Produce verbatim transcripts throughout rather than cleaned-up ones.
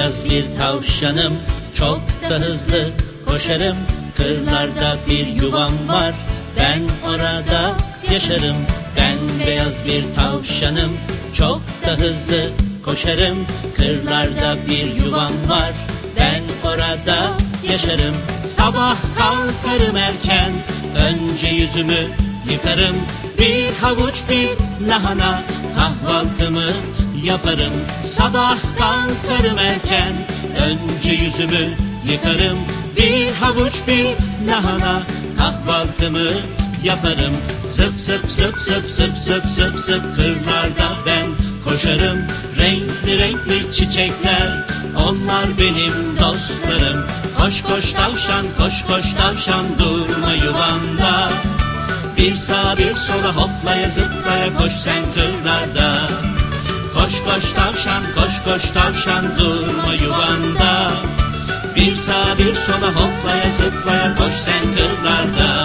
beyaz bir tavşanım, çok da hızlı koşarım. Kırlarda bir yuvam var, ben orada yaşarım. Ben beyaz bir tavşanım, çok da hızlı koşarım. Kırlarda bir yuvam var, ben orada yaşarım. Sabah kalkarım erken, önce yüzümü yıkarım. Bir havuç bir lahana kahvaltımı yaparım. Sabah kalkarım erken, önce yüzümü yıkarım. Bir havuç bir lahana kahvaltımı yaparım. Zıp zıp zıp zıp zıp zıp zıp zıp kırlarda ben koşarım. Renkli renkli çiçekler, onlar benim dostlarım. Koş koş tavşan, koş koş tavşan, durma yuvanda. Bir sağa bir sola hoplaya zıplaya koş sen kırlarda. Koş koş tavşan, koş koş tavşan, durma yuvanda. Bir sağa bir sola hoplaya zıplaya koş sen kırlarda.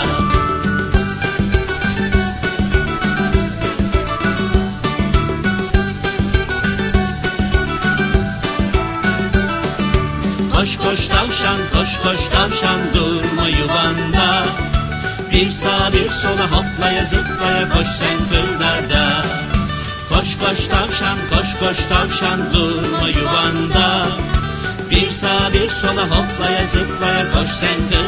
Koş koş tavşan, koş koş tavşan, durma yuvanda. Bir sağa bir sola hoplaya zıplaya koş sen kırlarda. Koş koş tavşan, koş koş tavşan, durma yuvanda. Bir sağa bir sola hoplaya zıplaya koş sen kırlarda.